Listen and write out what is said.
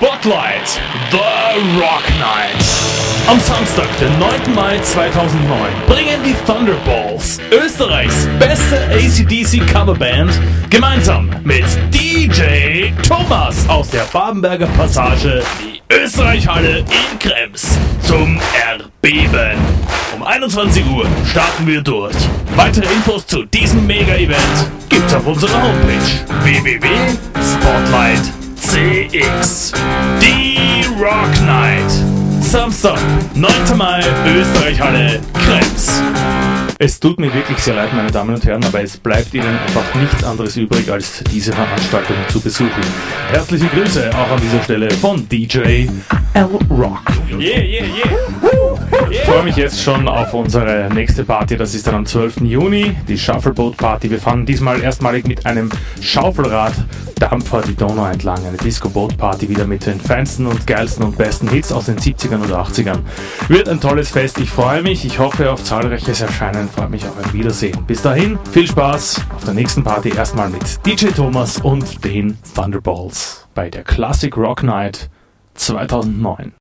Spotlight, The Rock Night. Am Samstag, den 9. Mai 2009, bringen die Thunderballs, Österreichs beste AC/DC Coverband, gemeinsam mit DJ Thomas aus der Babenberger Passage die Österreich-Halle in Krems zum Erbeben. Um 21 Uhr starten wir durch. Weitere Infos zu diesem Mega-Event gibt's auf unserer Homepage www.spotlight.cx. Die Rock Night. Samstag, 9. Mai, Österreich-Halle, Krems. Es tut mir wirklich sehr leid, meine Damen und Herren, aber es bleibt Ihnen einfach nichts anderes übrig, als diese Veranstaltung zu besuchen. Herzliche Grüße auch an dieser Stelle von DJ L-Rock. Ich freue mich jetzt schon auf unsere nächste Party, das ist dann am 12. Juni, die Shuffleboat Party. Wir fahren diesmal erstmalig mit einem Schaufelrad-Dampfer die Donau entlang. Eine Disco-Boat-Party wieder mit den feinsten und geilsten und besten Hits aus den 70ern und 80ern. Wird ein tolles Fest, ich freue mich, ich hoffe auf zahlreiches Erscheinen, freue mich auf ein Wiedersehen. Bis dahin, viel Spaß auf der nächsten Party, erstmal mit DJ Thomas und den Thunderballs bei der Classic Rock Night 2009.